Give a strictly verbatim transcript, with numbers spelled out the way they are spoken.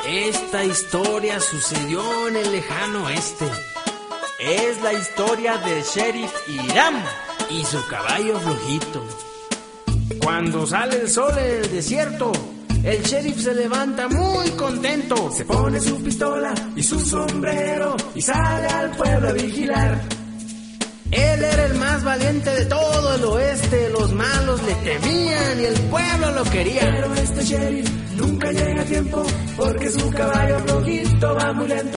Esta historia sucedió en el lejano oeste. Es la historia del sheriff Hiram y su caballo flojito. Cuando sale el sol en el desierto, el sheriff se levanta muy contento. Se pone su pistola y su sombrero y sale al pueblo a vigilar. Él era el más valiente de todo el oeste. Los malos le temían y el pueblo lo quería. Pero este sheriff nunca llega a tiempo porque su caballo flojito va muy lento.